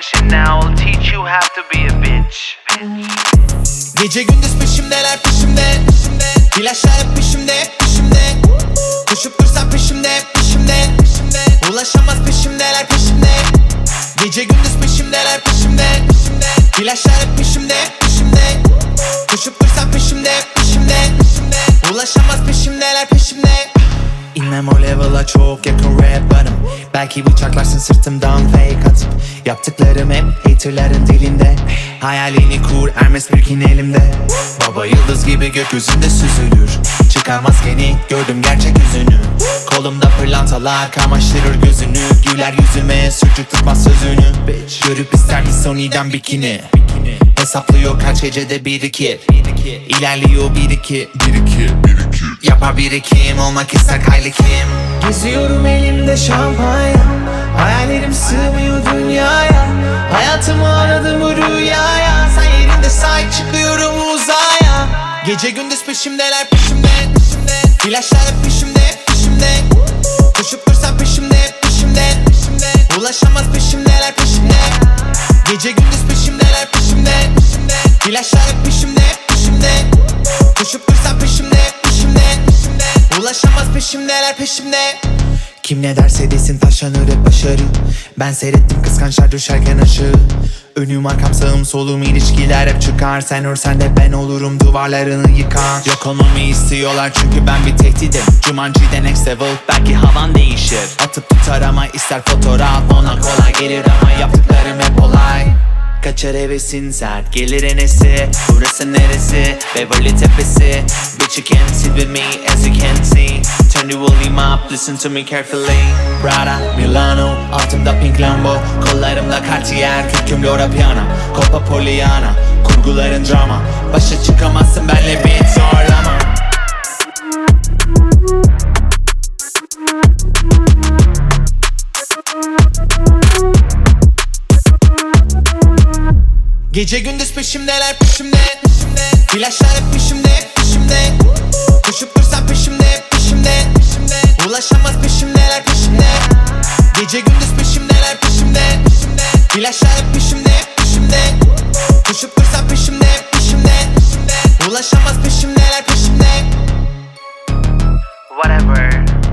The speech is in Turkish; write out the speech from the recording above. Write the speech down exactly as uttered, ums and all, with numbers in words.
attention now, I'll teach you how to be a bitch. Gece gündüz peşimdeler peşimde, peşimde. İlaçlar hep peşimde, hep peşimde. Koşup dursam peşimde, hep peşimde, peşimde. Ulaşamaz peşimdeler peşimde. Gece gündüz peşimdeler peşimde, peşimde. İlaçlar hep peşimde, hep peşimde. Koşup dursam peşimde, hep peşimde, peşimde. Ulaşamaz peşimdeler peşimde. İnmem o level'a çok yakın rap varım. Belki bıçaklarsın sırtımdan fake atıp. Yaptıklarım hep haterların dilinde. Hayalini kur Hermes Birkin elimde. Baba yıldız gibi gökyüzünde süzülür. Çıkar maskeni gördüm gerçek yüzünü. Kolumda pırlantalar kamaştırır gözünü. Güler yüzüme sucuk tutmaz sözünü. Bitch. Görüp ister mi Sony'den bikini. Hesaplıyor kaç gecede bir iki. İlerliyor bir iki. Bir iki, bir iki. Yapar birikim olmak ister Kylie Kim. Geziyorum elimde şampanya. Hayallerim sığmıyor dünyaya. Hayatımı aradım bu rüyaya. Sen yerinde sahip çıkıyorum uzaya. Gece gündüz peşimdeler peşimde, peşimde. İlaçlar hep peşimde, peşimde. Koşup dursam peşimde, peşimde, peşimde. Ulaşamaz peşimdeler peşimde. Gece gündüz peşimdeler peşimde, peşimde. İlaçlar hep peşimde, peşimde. Koşup dursam peşimde, peşimde, peşimde. Ulaşamaz peşimdeler peşimde. Kim ne derse desin taşlanır hep başarı. Ben seyrettim kıskançlar düşerken aşağı. Önüm arkam sağım solum ilişkiler hep çıkar. Sen örsen de ben olurum duvarlarını yıkan. Yok olmamı istiyorlar çünkü ben bir tehdidim. Jumanji'de next level belki havan değişir. Atıp tutar ama ister fotoğraf ona kolay gelir ama yaptıklarım hep olay. Kaçar hevesin sert gelir enesi. Burası neresi? Beverly Tepesi. Bitch you can't sit with me as you can see. Turn the volume up, listen to me carefully. Prada, Milano, altımda pink Lambo. Kollarımda Cartier, kürküm Lora Piana. Copa Poliana, kurguların drama. Başa çıkamazsın benle bir zorlama. Gece gündüz peşimdeler peşimde, peşimde. İlaçlar hep peşimde, hep peşimde. Koşup dursam peşimde, hep peşimde, peşimde. Ulaşamaz peşimdeler peşimde. Gece gündüz peşimdeler peşimde, peşimde. İlaçlar hep peşimde, hep peşimde. Koşup dursam peşimde, hep peşimde, peşimde. Ulaşamaz peşimdeler peşimde. Whatever.